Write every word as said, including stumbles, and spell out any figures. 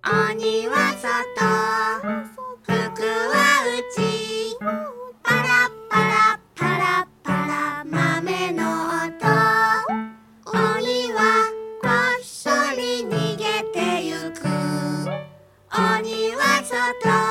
鬼は外、福は内。パラパラパラパラ豆の音。鬼はこっそり逃げてゆく。鬼は外